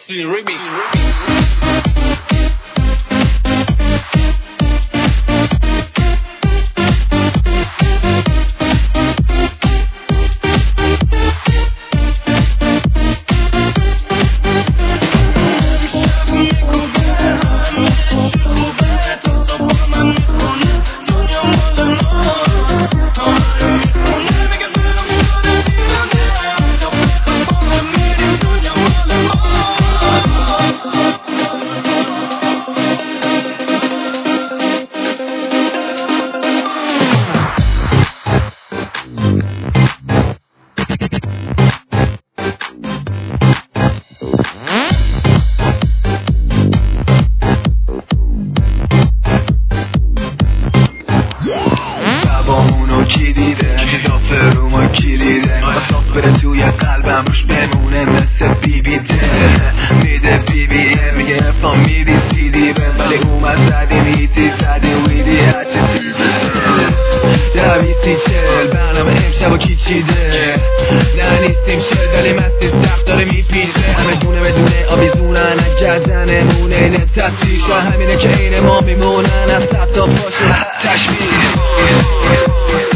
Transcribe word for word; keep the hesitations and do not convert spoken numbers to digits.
Austin Remix. کی دیده اضافه رو ما کلیده مساف بره توی قلبم روش بمونه مثل بی بی ده میده بی بی میگه افام میدی سی دی بن ولی اومد زدیم هیتی زدیم ویدی هچه دویستی چل برنامه امشب و کی چیده نه نیستیم شل ولی مستیم سخت داره میپیچه همه دونه بدونه آویزونن گردنمونه نتسیشا همینه که این ما میمونن از سب تا پاشون تشمیه